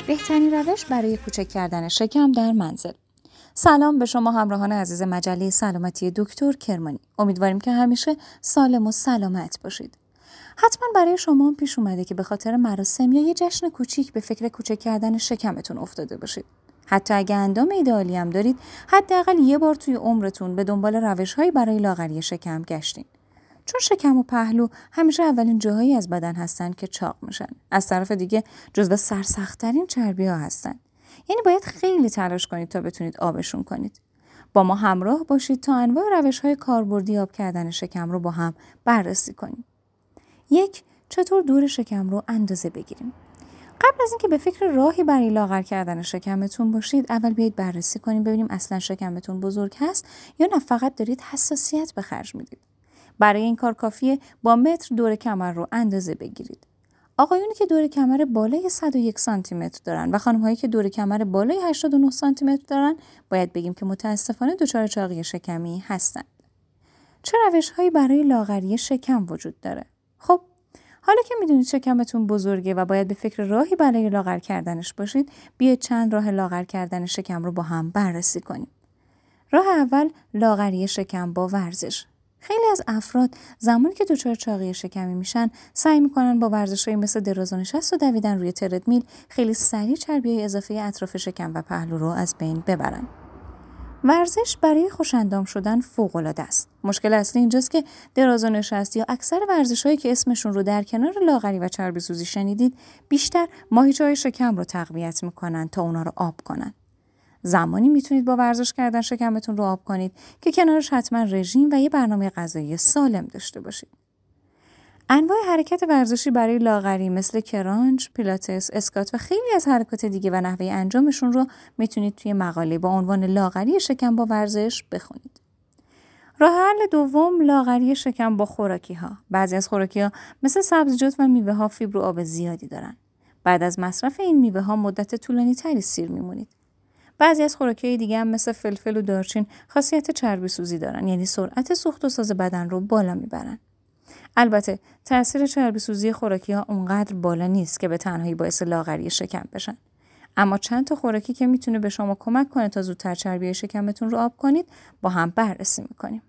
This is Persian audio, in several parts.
بهترین روش برای کوچک کردن شکم در منزل. سلام به شما همراهان عزیز مجله سلامتی دکتر کرمانی. امیدواریم که همیشه سالم و سلامت باشید. حتما برای شما پیش اومده که به خاطر مراسم یا یه جشن کوچیک به فکر کوچک کردن شکمتون افتاده باشید. حتی اگه اندام ایدئالی هم دارید، حداقل یه بار توی عمرتون به دنبال روش‌هایی برای لاغری شکم گشتین. چون شکم و پهلو همیشه اولین جاهایی از بدن هستن که چاق میشن. از طرف دیگه جزو سرسخت‌ترین چربی‌ها هستن. یعنی باید خیلی تلاش کنید تا بتونید آبشون کنید. با ما همراه باشید تا انواع روش‌های کاربردی آب کردن شکم رو با هم بررسی کنیم. 1. چطور دور شکم رو اندازه بگیریم؟ قبل از اینکه به فکر راهی برای لاغر کردن شکمتون باشید، اول بیایید بررسی کنیم ببینیم اصلا شکمتون بزرگ هست یا نه فقط دارید حساسیت به خرج میدید. برای این کار کافیه با متر دور کمر رو اندازه بگیرید. آقایونی که دور کمر بالای 101 سانتی متر دارن و خانم‌هایی که دور کمر بالای 89 سانتی متر دارن، باید بگیم که متاسفانه دچار چاقی شکمی هستند. چه روش‌هایی برای لاغری شکم وجود داره؟ خب، حالا که میدونید شکمتون بزرگه و باید به فکر راهی برای لاغر کردنش باشید، بیایید چند راه لاغر کردن شکم رو با هم بررسی کنیم. راه اول، لاغری شکم با ورزش. خیلی از افراد زمانی که دچار چاقی شکمی میشن سعی میکنن با ورزش‌هایی مثل دراز و نشست و دویدن روی تردمیل خیلی سریع چربی‌های اضافه اطراف شکم و پهلو رو از بین ببرن. ورزش برای خوش‌اندام شدن فوق‌العاده است. مشکل اصلی اینجاست که دراز و نشست یا اکثر ورزش‌هایی که اسمشون رو در کنار لاغری و چربی‌سوزی شنیدید بیشتر ماهیچه‌های شکم رو تقویت میکنن تا اونا رو آب کنن. زمانی میتونید با ورزش کردن شکمتون رو آب کنید که کنارش حتما رژیم و یه برنامه غذایی سالم داشته باشید. انواع حرکت ورزشی برای لاغری مثل کرانچ، پیلاتس، اسکات و خیلی از حرکات دیگه و نحوه انجامشون رو میتونید توی مقاله با عنوان لاغری شکم با ورزش بخونید. راه حل دوم، لاغری شکم با خوراکی‌ها. بعضی از خوراکی‌ها مثل سبزیجات و میوه‌ها فیبر و آب زیادی دارن. بعد از مصرف این میوه‌ها مدت طولانی‌تری سیر میمونید. بعضی از خوراکی‌های دیگه هم مثل فلفل و دارچین خاصیت چربی سوزی دارن، یعنی سرعت سوخت و ساز بدن رو بالا میبرن. البته تاثیر چربی سوزی خوراکی‌ها اونقدر بالا نیست که به تنهایی باعث لاغری شکم بشن. اما چند تا خوراکی که میتونه به شما کمک کنه تا زودتر چربی شکمتون رو آب کنید با هم بررسی میکنیم.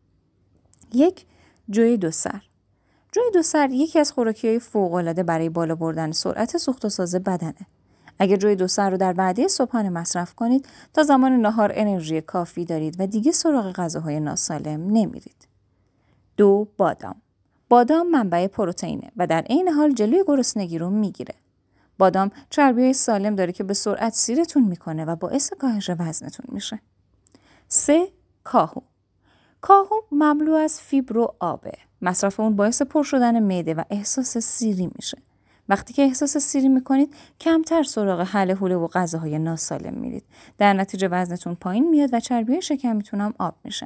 1. جوی دو سر. جوی دو سر یکی از خوراکی‌های فوق‌العاده برای بالا بردن سرعت سوخت و ساز بدنه. اگر جوی دو سر رو در وعده صبحانه مصرف کنید تا زمان نهار انرژی کافی دارید و دیگه سراغ غذاهای ناسالم نمیرید. 2. بادام. بادام منبع پروتئینه و در عین حال جلوی گرسنگی رو میگیره. بادام چربی‌های سالم داره که به سرعت سیرتون میکنه و باعث کاهش وزنتون میشه. 3. کاهو. کاهو مملو از فیبر و آبه. مصرف اون باعث پر شدن معده و احساس سیری میشه. وقتی که احساس سیری میکنید کمتر سراغ حل حوله و غذاهای ناسالم میرید. در نتیجه وزنتون پایین میاد و چربی شکمتون هم آب میشن.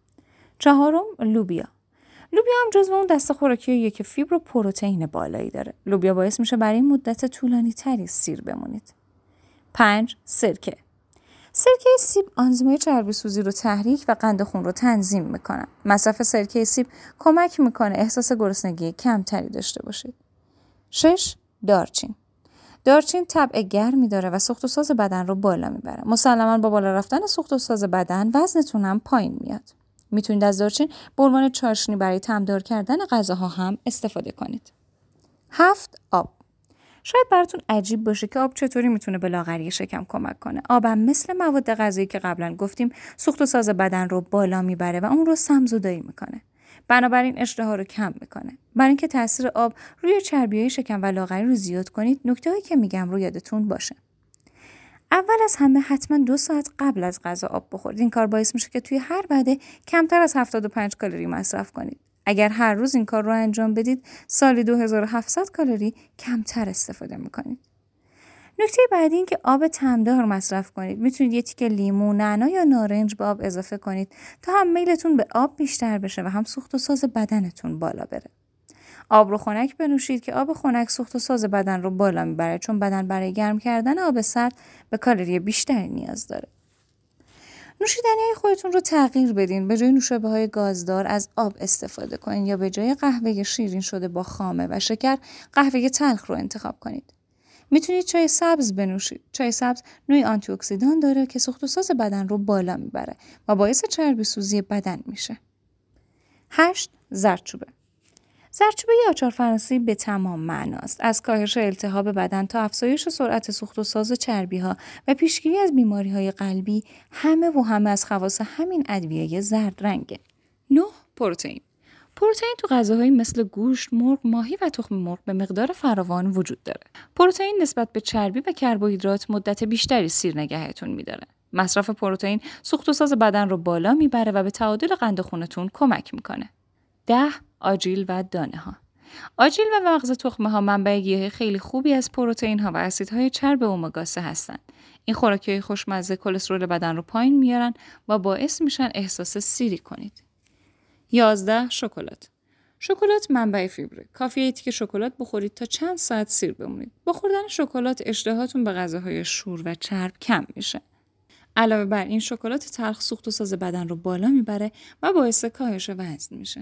4. لوبیا. لوبیا هم جزو اون دسته خوراکیه که فیبر و پروتئین بالایی داره. لوبیا باعث میشه برای مدت طولانی تری سیر بمونید. 5. سرکه. سرکه سیب آنزیم‌های چربی سوزی رو تحریک و قند خون رو تنظیم میکنن. مصرف سرکه سیب کمک میکنه احساس گرسنگی کمتری داشته باشید. 6. دارچین. دارچین طبع گرمی داره و سوخت و ساز بدن رو بالا میبره. مسلماً با بالا رفتن سوخت و ساز بدن وزنتون هم پایین میاد. میتونید از دارچین به عنوان چاشنی برای طعم‌دار کردن غذاها هم استفاده کنید. 7. آب. شاید براتون عجیب باشه که آب چطوری میتونه به لاغری شکم کمک کنه. آب هم مثل مواد غذایی که قبلا گفتیم سوخت و ساز بدن رو بالا میبره و اون رو سم‌زدایی میکنه. بنابراین اشتها رو کم میکنه. برای اینکه تاثیر آب روی چربی‌های شکم و لاغری رو زیاد کنید، نکته‌هایی که میگم رو یادتون باشه. اول از همه حتما 2 ساعت قبل از غذا آب بخورید. این کار باعث میشه که توی هر وعده کمتر از 75 کالری مصرف کنید. اگر هر روز این کار رو انجام بدید، سالی 2700 کالری کمتر استفاده میکنید. نکته بعدی این که آب طعم‌دار مصرف کنید. میتونید یه تیکه لیمو، نعنا یا نارنج به آب اضافه کنید تا هم میلتون به آب بیشتر بشه و هم سوخت و ساز بدنتون بالا بره. آب رو خنک بنوشید که آب خنک سوخت و ساز بدن رو بالا میبره، چون بدن برای گرم کردن آب سرد به کالری بیشتری نیاز داره. نوشیدنی‌های خودتون رو تغییر بدین. به جای نوشابه‌های گازدار از آب استفاده کنید یا به جای قهوه شیرین شده با خامه و شکر قهوه تلخ رو انتخاب کنید. میتونید چای سبز بنوشید. چای سبز نوعی آنتی اکسیدان داره که سوخت و ساز بدن رو بالا میبره و باعث چربی سوزی بدن میشه. 8. زردچوبه. زردچوبه یه آچار فرانسوی به تمام معناست. از کاهش التهاب بدن تا افزایش سرعت سوخت و ساز چربی‌ها و پیشگیری از بیماری‌های قلبی، همه از خواص همین ادویه زرد رنگه. 9. پروتئین. پروتئین تو غذاهایی مثل گوشت، مرغ، ماهی و تخم مرغ به مقدار فراوان وجود داره. پروتئین نسبت به چربی و کربوهیدرات مدت بیشتری سیر نگهتون می‌داره. مصرف پروتئین سوخت و ساز بدن رو بالا میبره و به تعادل قند خونتون کمک میکنه. 10. آجیل و دانه ها. آجیل و مغز تخمه ها منبع گیاهی خیلی خوبی از پروتئین ها و اسیدهای چرب امگا 3 هستن. این خوراکی‌های خوشمزه کلسترول بدن رو پایین میارن و باعث میشن احساس سیری کنید. 11. شکلات. شکلات منبع فیبره. کافیه یه تیکه شکلات بخورید تا چند ساعت سیر بمونید. با خوردن شکلات اشتهاتون به غذاهای شور و چرب کم میشه. علاوه بر این شکلات تلخ سوخت و ساز بدن رو بالا میبره و باعث کاهش وزن میشه.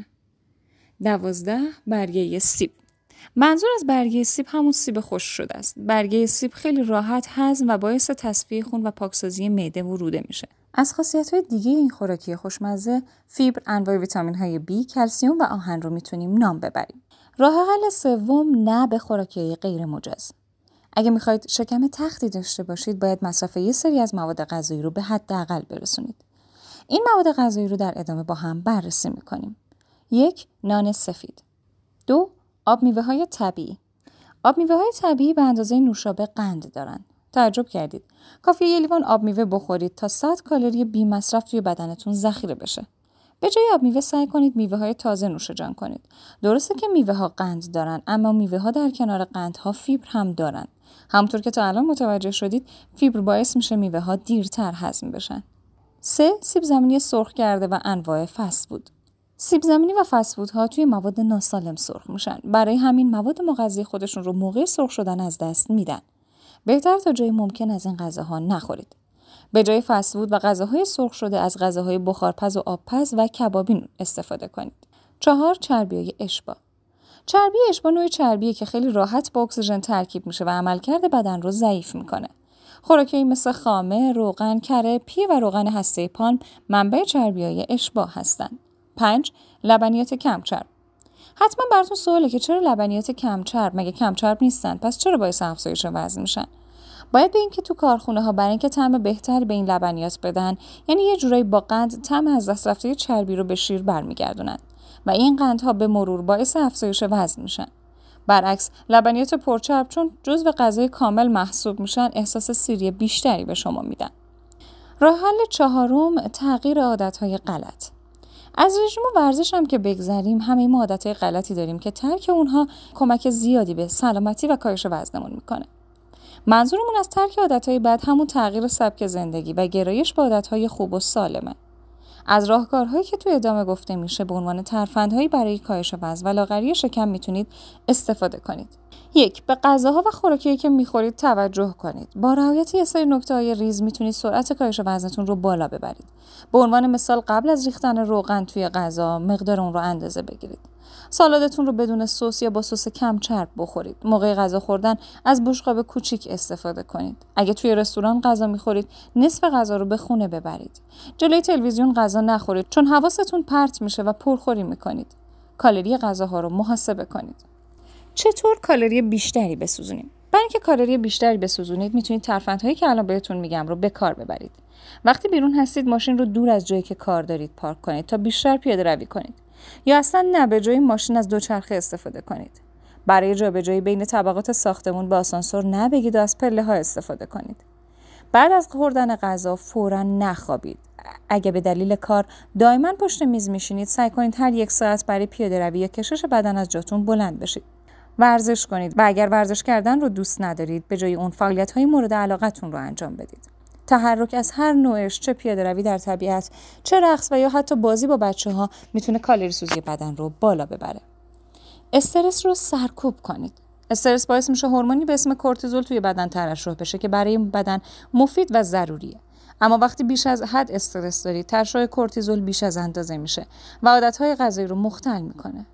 12. برگه سیب. منظور از برگه سیب همون سیب خشک شده است. برگه سیب خیلی راحت هضم و باعث تصفیه خون و پاکسازی معده و روده میشه. از خاصیت‌های دیگه این خوراکی خوشمزه، فیبر، انواع ویتامین‌های B، کلسیم و آهن رو میتونیم نام ببریم. راه حل سوم، نه به خوراکی‌های غیر مجاز. اگه میخواید شکم تختی داشته باشید، باید مصرف یه سری از مواد غذایی رو به حداقل برسونید. این مواد غذایی رو در ادامه با هم بررسی میکنیم. 1. نان سفید. 2. آب میوه‌های طبیعی. آب میوه‌های طبیعی به اندازه نوشابه قند دارن. تعجب کردید. کافیه یه لیوان آب میوه بخورید تا 100 کالری بی مصرف توی بدنتون ذخیره بشه. به جای آب میوه سعی کنید میوه‌های تازه نوش جان کنید. درسته که میوه‌ها قند دارن، اما میوه‌ها در کنار قندها فیبر هم دارن. همونطور که تا الان متوجه شدید، فیبر باعث میشه میوه‌ها دیرتر هضم بشن. 3. سیب زمینی سرخ کرده و انواع فست فود. سیب زمینی و فست فودها توی مواد ناسالم سرخ میشن. برای همین مواد مغذی خودشون رو موقع سرخ شدن از دست میدن. بهتر تا جای ممکن از این غذاها نخورید. به جای فست فود و غذاهای سرخ شده از غذاهای بخارپز و آبپز و کبابی استفاده کنید. 4. چربی‌های اشباع. چربی اشباع نوع چربیه که خیلی راحت با اکسیژن ترکیب میشه و عملکرد بدن رو ضعیف میکنه. خوراکی‌هایی مثل خامه، روغن، کره، پیه و روغن هسته پالم منبع چربی‌های اشباع هستن. 5. لبنیات کم چرب. حتما براتون سواله که چرا لبنیات کم چرب؟ مگه کم چرب نیستن؟ پس چرا باعث افزایش وزن میشن؟ باید بگیم که تو کارخونه ها برای اینکه طعم بهتری به این لبنیات بدن، یعنی یه جورایی با قند طعم از دست رفته چربی رو به شیر برمیگردونن و این قندها به مرور باعث افزایش وزن میشن. برعکس لبنیات پرچرب چون جزو غذای کامل محسوب میشن، احساس سیری بیشتری به شما میدن. راه حل 4، تغییر عادت‌های غلط. از رژیم و ورزش هم که بگذریم، همه ما عادت‌های غلطی داریم که ترک اونها کمک زیادی به سلامتی و کاهش وزنمون میکنه. منظورمون از ترک عادت‌های بد همون تغییر سبک زندگی و گرایش به عادت‌های خوب و سالمه. از راهکارهایی که توی ادامه گفته میشه به عنوان ترفندهایی برای کاهش وزن و لاغری شکم میتونید استفاده کنید. 1. به غذاها و خوراکیایی که میخورید توجه کنید. با رعایت یه سری نکته‌های ریز میتونید سرعت کاهش وزنتون رو بالا ببرید. به عنوان مثال قبل از ریختن روغن توی غذا مقدار اون رو اندازه بگیرید. سالادتون رو بدون سس یا با سس کم چرب بخورید. موقع غذا خوردن از بشقاب کوچیک استفاده کنید. اگه توی رستوران غذا میخورید، نصف غذا رو به خونه ببرید. جلوی تلویزیون غذا نخورید چون حواستون پرت میشه و پرخوری میکنید. کالری غذاها رو محاسبه کنید. چطور کالری بیشتری بسوزونیم؟ برای اینکه کالری بیشتری بسوزونید، میتونید ترفندهایی که الان بهتون میگم رو به کار ببرید. وقتی بیرون هستید، ماشین رو دور از جایی که کار دارید پارک کنید تا بیشتر پیاده روی کنید. یا اصلا نه، به جای ماشین از دوچرخه استفاده کنید. برای جابجایی بین طبقات ساختمون به آسانسور نبگید و از پله‌ها استفاده کنید. بعد از خوردن غذا فوراً نخوابید. اگه به دلیل کار دائما پشت میز میشینید، سعی کنید هر 1 ساعت برای پیاده روی یا کشش بدن از جاتون بلند بشید. ورزش کنید و اگر ورزش کردن رو دوست ندارید، به جای اون فعالیت‌های مورد علاقتون رو انجام بدید. تحرک از هر نوعش، چه پیاده روی در طبیعت، چه رقص و یا حتی بازی با بچه‌ها، میتونه کالری سوزی بدن رو بالا ببره. استرس رو سرکوب کنید. استرس باعث میشه هورمونی به اسم کورتیزول توی بدن ترشح بشه که برای بدن مفید و ضروریه. اما وقتی بیش از حد استرس دارید، ترشح کورتیزول بیش از اندازه میشه و عادت‌های غذایی رو مختل میکنه.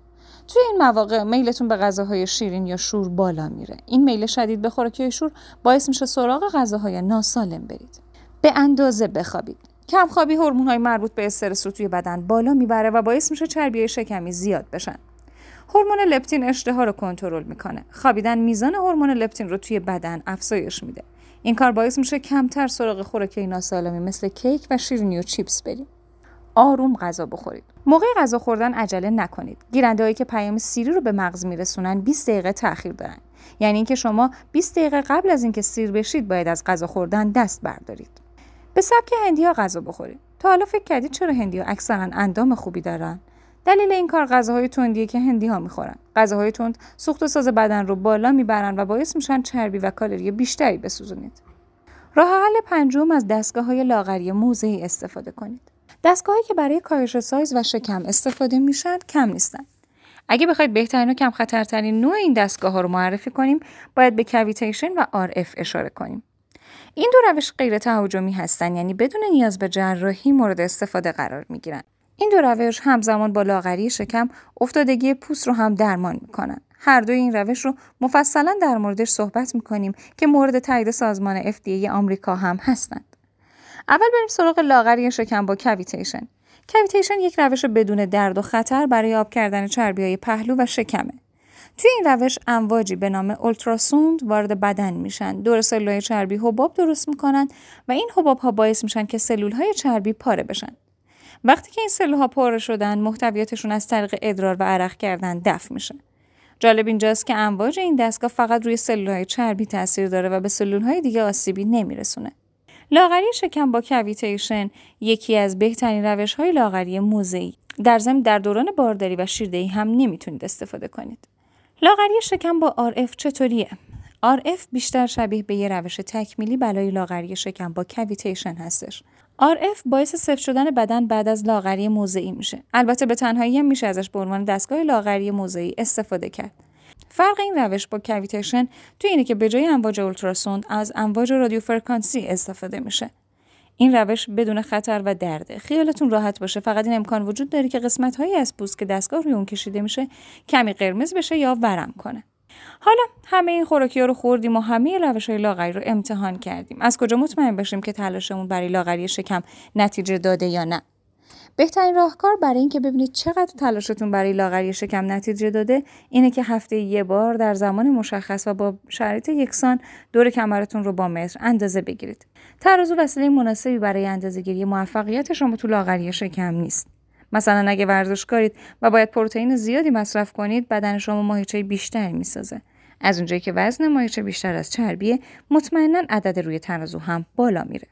توی این مواقع میلتون به غذاهای شیرین یا شور بالا میره. این میل شدید به خوراکی‌های شور باعث میشه سراغ غذاهای ناسالم برید. به اندازه بخوابید. کمخوابی هورمون‌های مربوط به استرس رو توی بدن بالا میبره و باعث میشه چربی‌های شکمی زیاد بشن. هورمون لپتین اشتها رو کنترل میکنه. خوابیدن میزان هورمون لپتین رو توی بدن افزایش میده. این کار باعث میشه کمتر سراغ خوراکی ناسالمی مثل کیک و شیرینی و چیپس برید. آروم غذا بخورید. موقع غذا خوردن عجله نکنید. گیرنده‌هایی که پیام سیری رو به مغز میرسونن 20 دقیقه تأخیر دارن. یعنی اینکه شما 20 دقیقه قبل از اینکه سیر بشید باید از غذا خوردن دست بردارید. به سبک هندی‌ها غذا بخورید. تا حالا فکر کردید چرا هندی‌ها اکثرا اندام خوبی دارن؟ دلیل این کار غذاهای تندیه که هندی‌ها می‌خورن. غذاهای تند سوخت و ساز بدن رو بالا میبرن و باعث میشن چربی و کالری بیشتری بسوزونید. راه حل پنجم از دستگاه‌های لاغری موضعی استفاده کنید. دستگاهایی که برای کاهش سایز و شکم استفاده میشن کم نیستن. اگه بخواید بهترین و کم خطرترین نوع این دستگاه‌ها رو معرفی کنیم، باید به کویتیشن و RF اشاره کنیم. این دو روش غیر تهاجمی هستن، یعنی بدون نیاز به جراحی مورد استفاده قرار میگیرن. این دو روش همزمان با لاغری شکم افتادگی پوست رو هم درمان میکنن. هر دوی این روش رو مفصلا در موردش صحبت میکنیم که مورد تایید سازمان FDA آمریکا هم هستند. اول بریم سراغ لاغری شکم با کویتیشن. کویتیشن یک روش بدون درد و خطر برای آب کردن چربی‌های پهلو و شکمه. توی این روش امواجی به نام اولتراسوند وارد بدن میشن. دور سلول‌های چربی حباب درست میکنن و این حباب‌ها باعث میشن که سلول‌های چربی پاره بشن. وقتی که این سلول‌ها پاره شدن، محتویاتشون از طریق ادرار و عرق کردن دفع میشه. جالب اینجاست که امواج این دستگاه فقط روی سلول‌های چربی تاثیر داره و به سلول‌های دیگه آسیبی نمیرسونه. لاغری شکم با کویتیشن یکی از بهترین روش‌های لاغری موضعی. در ضمن در دوران بارداری و شیردهی هم نمیتونید استفاده کنید. لاغری شکم با RF چطوریه؟ RF بیشتر شبیه به یه روش تکمیلی برای لاغری شکم با کویتیشن هستش. RF باعث سفت شدن بدن بعد از لاغری موضعی میشه. البته به تنهایی هم میشه ازش به عنوان دستگاه لاغری موضعی استفاده کرد. فرق این روش با کویتیشن توی اینه که به جای امواج اولتراسوند از امواج رادیوفرکانسی استفاده میشه. این روش بدون خطر و درده. خیالتون راحت باشه، فقط این امکان وجود داره که قسمت‌هایی از پوست که دستگاه روی اون کشیده میشه کمی قرمز بشه یا ورم کنه. حالا همه این خوراکی‌ها رو خوردیم و همه روش‌های لاغری رو امتحان کردیم. از کجا مطمئن باشیم که تلاشمون برای لاغری شکم نتیجه داده یا نه؟ بهترین راهکار برای اینکه ببینید چقدر تلاشتون برای لاغری شکم نتیجه داده اینه که هفته یه بار در زمان مشخص و با شرایط یکسان دور کمرتون رو با متر اندازه بگیرید. ترازو وسیله مناسبی برای اندازه‌گیری موفقیت شما تو لاغری شکم نیست. مثلا اگه ورزش کارید و باید پروتئین زیادی مصرف کنید، بدن شما ماهیچه بیشتری میسازه. از اونجایی که وزن ماهیچه بیشتر از چربیه، مطمئناً عدد روی ترازو هم بالا میره.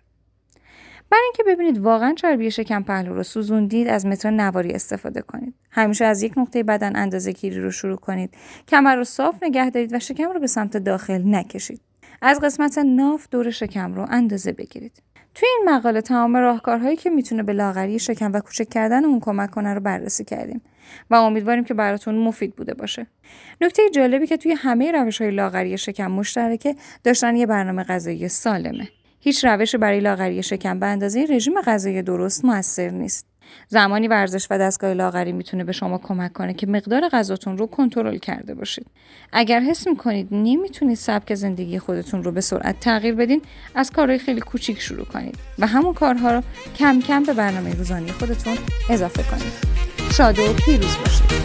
برای اینکه ببینید واقعا چربی شکم پهلو رو سوزوندید، از متر نواری استفاده کنید. همیشه از یک نقطه بدن اندازه‌گیری رو شروع کنید. کمر رو صاف نگه دارید و شکم رو به سمت داخل نکشید. از قسمت ناف دور شکم رو اندازه بگیرید. توی این مقاله تمام راهکارهایی که میتونه به لاغری شکم و کوچک کردن اون کمک کنه رو بررسی کردیم و امیدواریم که براتون مفید بوده باشه. نکته جالبی که توی همه روش‌های لاغری شکم مشترکه، داشتن یه برنامه غذایی سالمه. هیچ روش برای لاغری شکم به اندازه رژیم غذایی درست موثر نیست. زمانی ورزش و دستگاه لاغری میتونه به شما کمک کنه که مقدار غذاتون رو کنترل کرده باشید. اگر حس میکنید نمیتونید سبک زندگی خودتون رو به سرعت تغییر بدین، از کارهای خیلی کوچیک شروع کنید و همون کارها رو کم کم به برنامه روزانه خودتون اضافه کنید. شاد و پیروز باشید.